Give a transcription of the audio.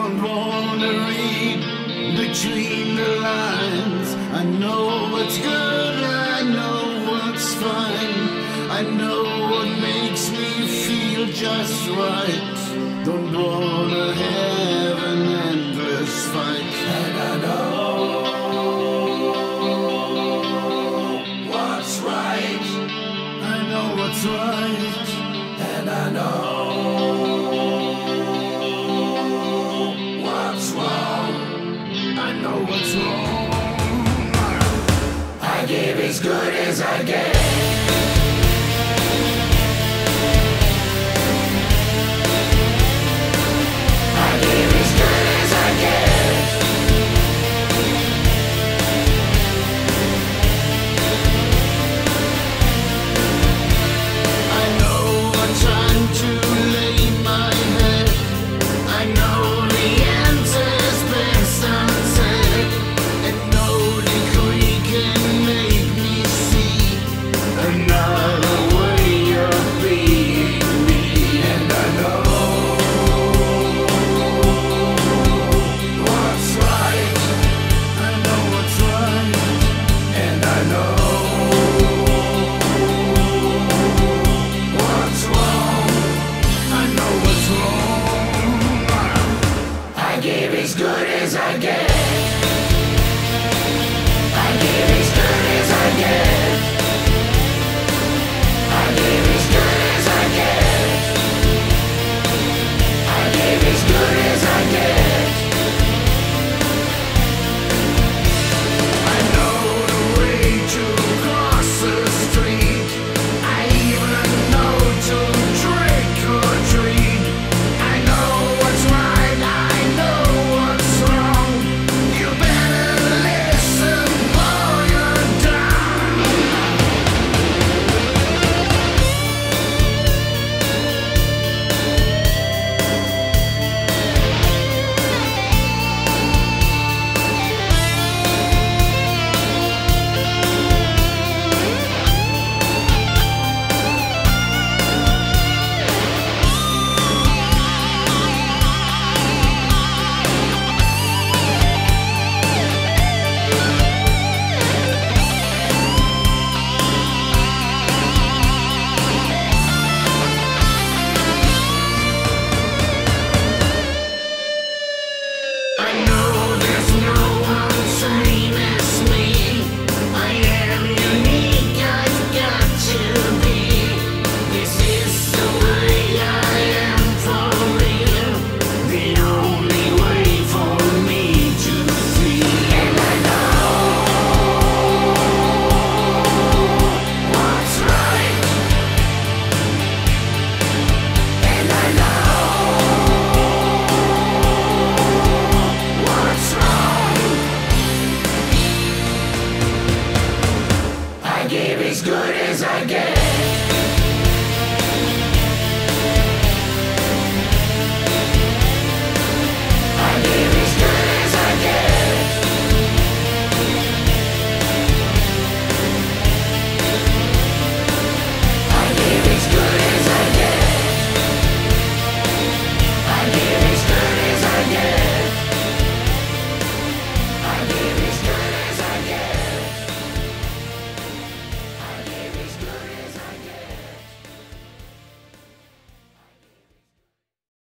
don't wanna read between the lines. I know what's good, I know what's fine. I know what makes me feel just right. Don't wanna have an endless fight. And I know what's right. I know what's right. And I know what's wrong. I know what's wrong. I gave as good